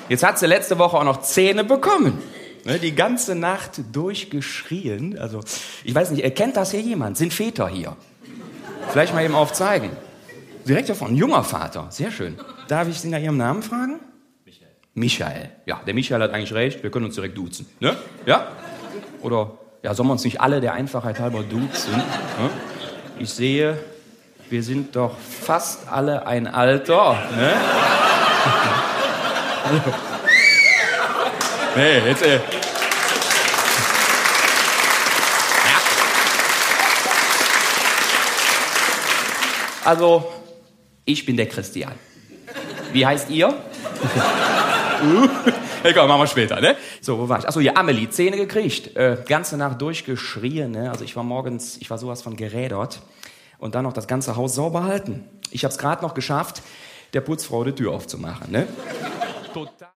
Jetzt hat sie letzte Woche auch noch Zähne bekommen. Ne, die ganze Nacht durchgeschrien. Also, ich weiß nicht, kennt das hier jemand? Sind Väter hier? Vielleicht mal eben aufzeigen. Direkt davon, ein junger Vater. Sehr schön. Darf ich Sie nach Ihrem Namen fragen? Michael. Michael. Ja, der Michael hat eigentlich recht. Wir können uns direkt duzen. Ne? Ja? Oder, ja, sollen wir uns nicht alle der Einfachheit halber duzen? Ne? Ich sehe, wir sind doch fast alle ein Alter. Ne? Nee, jetzt, Ja. Also, ich bin der Christian. Wie heißt ihr? Egal, machen wir später, ne? So, wo war ich? Achso, ja, Amelie, Zähne gekriegt. Ganze Nacht durchgeschrien, ne? Also ich war sowas von gerädert. Und dann noch das ganze Haus sauber halten. Ich hab's gerade noch geschafft, der Putzfrau die Tür aufzumachen, ne? Total.